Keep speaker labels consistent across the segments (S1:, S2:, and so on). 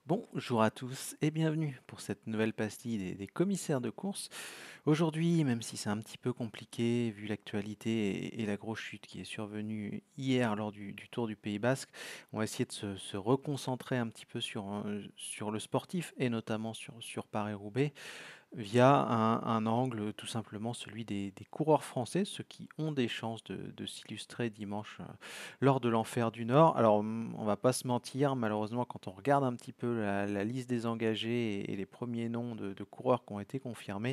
S1: Bonjour à tous et bienvenue pour cette nouvelle pastille des commissaires de course. Aujourd'hui, même si c'est un petit peu compliqué vu l'actualité et la grosse chute qui est survenue hier lors du Tour du Pays Basque, on va essayer de se reconcentrer un petit peu sur le sportif et notamment sur Paris-Roubaix via un angle tout simplement celui des coureurs français, ceux qui ont des chances de s'illustrer dimanche lors de l'Enfer du Nord. Alors on va pas se mentir, malheureusement quand on regarde un petit peu la liste des engagés et les premiers noms de coureurs qui ont été confirmés,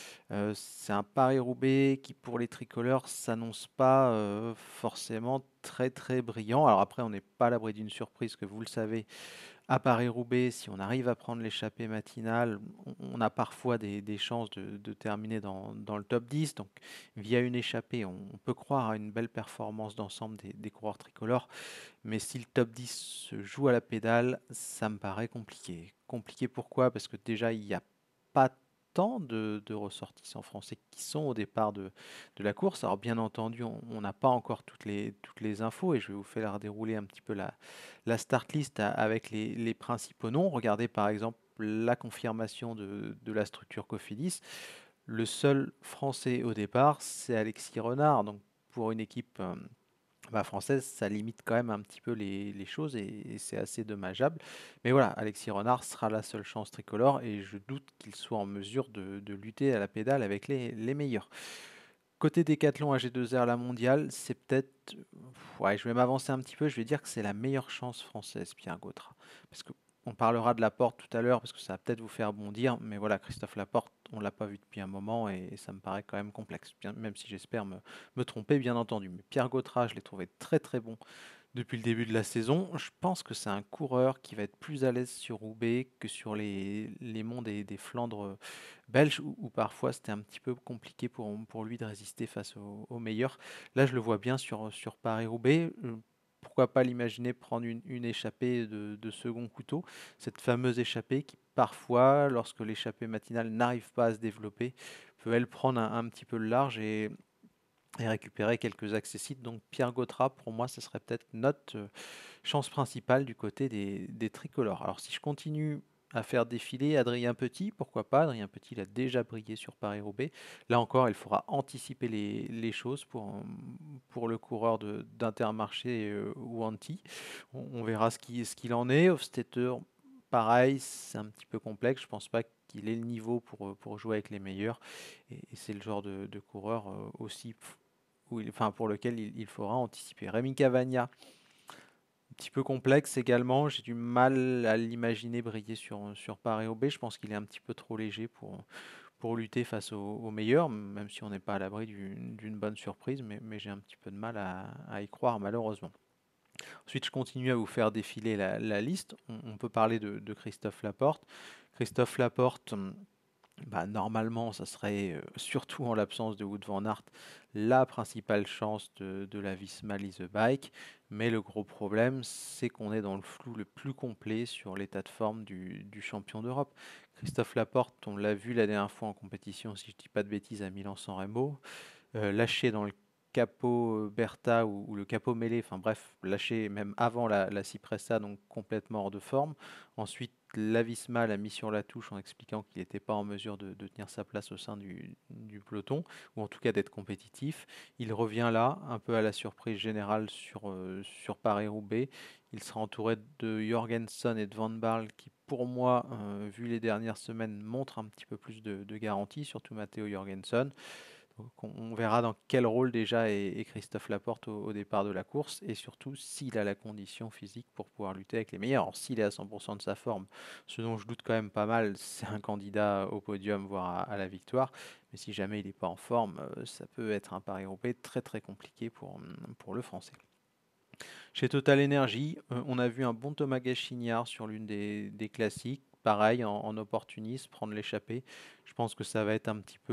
S1: c'est un Paris-Roubaix qui pour les tricolores s'annonce pas forcément très très brillant. Alors après on n'est pas à l'abri d'une surprise que vous le savez à Paris-Roubaix, si on arrive à prendre l'échappée matinale, on a parfois des chances de terminer dans le top 10. Donc, via une échappée, on peut croire à une belle performance d'ensemble des coureurs tricolores. Mais si le top 10 se joue à la pédale, ça me paraît compliqué. Compliqué pourquoi? Parce que déjà, il n'y a pas tant de ressortissants français qui sont au départ de la course. Alors bien entendu, on n'a pas encore toutes les infos et je vais vous faire dérouler un petit peu la start list avec les principaux noms. Regardez par exemple la confirmation de la structure Cofidis. Le seul français au départ, c'est Alexis Renard. Donc pour une équipe française, ça limite quand même un petit peu les choses et c'est assez dommageable. Mais voilà, Alexis Renard sera la seule chance tricolore et je doute qu'il soit en mesure de lutter à la pédale avec les meilleurs. Côté décathlon AG2R la mondiale, c'est peut-être. Ouais, je vais m'avancer un petit peu, je vais dire que c'est la meilleure chance française, Pierre Gautra. Parce que on parlera de Laporte tout à l'heure, parce que ça va peut-être vous faire bondir, mais voilà, Christophe Laporte, on ne l'a pas vu depuis un moment et ça me paraît quand même complexe, même si j'espère me tromper, bien entendu. Mais Pierre Gautra, je l'ai trouvé très très bon depuis le début de la saison. Je pense que c'est un coureur qui va être plus à l'aise sur Roubaix que sur les monts des Flandres belges, où parfois c'était un petit peu compliqué pour lui de résister face aux meilleurs. Là, je le vois bien sur Paris-Roubaix. Pourquoi pas l'imaginer prendre une échappée de second couteau, cette fameuse échappée qui parfois, lorsque l'échappée matinale n'arrive pas à se développer, peut elle prendre un petit peu le large et récupérer quelques accessites. Donc Pierre Gautra, pour moi, ce serait peut-être notre chance principale du côté des tricolores. Alors si je continue à faire défiler Adrien Petit, pourquoi pas? Adrien Petit, il a déjà brillé sur Paris-Roubaix. Là encore, il faudra anticiper les choses pour le coureur d'Intermarché ou Anti. On verra ce qu'il en est. Hofstetter, pareil, c'est un petit peu complexe. Je pense pas qu'il ait le niveau pour jouer avec les meilleurs. Et c'est le genre de coureur aussi pour lequel il faudra anticiper. Rémi Cavagna, un petit peu complexe également. J'ai du mal à l'imaginer briller sur Paris-Roubaix. Je pense qu'il est un petit peu trop léger pour lutter face aux meilleurs, même si on n'est pas à l'abri d'une bonne surprise. Mais j'ai un petit peu de mal à y croire, malheureusement. Ensuite, je continue à vous faire défiler la liste. On peut parler de Christophe Laporte. Christophe Laporte, normalement, ça serait, surtout en l'absence de Wout van Aert, la principale chance de la Visma Lease Bike. Mais le gros problème, c'est qu'on est dans le flou le plus complet sur l'état de forme du champion d'Europe. Christophe Laporte, on l'a vu la dernière fois en compétition, si je ne dis pas de bêtises, à Milan-San Remo, lâché dans le capot Bertha ou le capot mêlé, enfin bref, lâché même avant la Cipressa, donc complètement hors de forme. Ensuite, Lavisma l'a mis sur la touche en expliquant qu'il n'était pas en mesure de tenir sa place au sein du peloton, ou en tout cas d'être compétitif. Il revient là, un peu à la surprise générale sur Paris-Roubaix. Il sera entouré de Jorgensen et de Van Barle qui, pour moi, vu les dernières semaines, montrent un petit peu plus de garantie, surtout Matteo Jorgensen. Donc on verra dans quel rôle déjà est Christophe Laporte au départ de la course et surtout s'il a la condition physique pour pouvoir lutter avec les meilleurs. Alors s'il est à 100% de sa forme, ce dont je doute quand même pas mal, c'est un candidat au podium, voire à la victoire. Mais si jamais il n'est pas en forme, ça peut être un Paris-Roubaix très très compliqué pour le Français. Chez Total Energy, on a vu un bon Thomas Gachignard sur l'une des classiques. Pareil, en opportuniste, prendre l'échappée. Je pense que ça va être un petit peu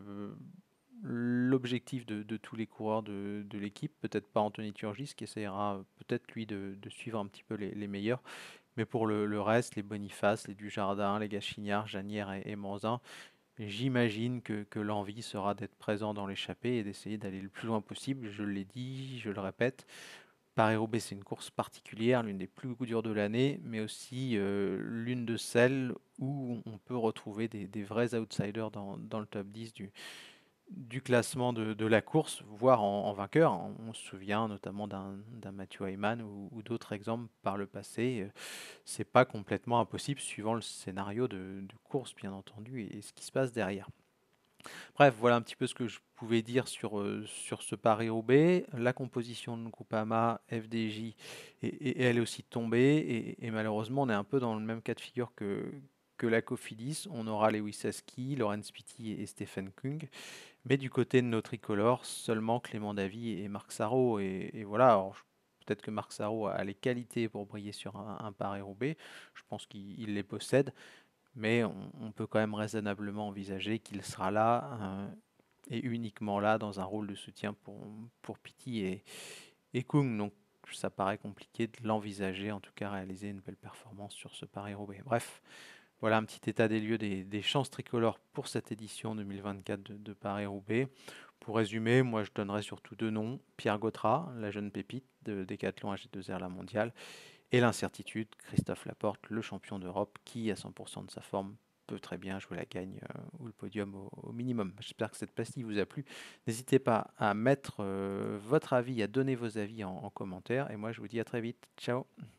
S1: l'objectif de tous les coureurs de l'équipe. Peut-être pas Anthony Turgis, qui essaiera peut-être lui de suivre un petit peu les meilleurs. Mais pour le reste, les Boniface, les Dujardin, les Gachignard, Janière et Manzin, j'imagine que l'envie sera d'être présent dans l'échappée et d'essayer d'aller le plus loin possible. Je l'ai dit, je le répète, Paris-Roubaix, c'est une course particulière, l'une des plus dures de l'année, mais aussi l'une de celles où on peut retrouver des vrais outsiders dans le top 10 du classement de la course, voire en vainqueur. On se souvient notamment d'un Mathieu Hayman ou d'autres exemples par le passé. C'est pas complètement impossible suivant le scénario de course, bien entendu, et ce qui se passe derrière. Bref, voilà un petit peu ce que je pouvais dire sur ce Paris-Roubaix. La composition de Groupama, FDJ, et elle est aussi tombée. Et malheureusement, on est un peu dans le même cas de figure que la Cofidis. On aura Lewis Heskey, Laurent Pitty et Stephen Kung. Mais du côté de nos tricolores, seulement Clément Davy et Marc Sarrault. Et voilà, alors, peut-être que Marc Sarrault a les qualités pour briller sur un Paris-Roubaix. Je pense qu'il les possède. Mais on peut quand même raisonnablement envisager qu'il sera là et uniquement là dans un rôle de soutien pour Pity et Kung. Donc ça paraît compliqué de l'envisager, en tout cas réaliser une belle performance sur ce Paris-Roubaix. Bref, voilà un petit état des lieux des chances tricolores pour cette édition 2024 de Paris-Roubaix. Pour résumer, moi je donnerais surtout deux noms. Pierre Gautrat, la jeune pépite de Décathlon AG2R La Mondiale, et l'incertitude, Christophe Laporte, le champion d'Europe, qui à 100% de sa forme peut très bien jouer la gagne ou le podium au minimum. J'espère que cette pastille vous a plu. N'hésitez pas à mettre votre avis, à donner vos avis en commentaire. Et moi, je vous dis à très vite. Ciao.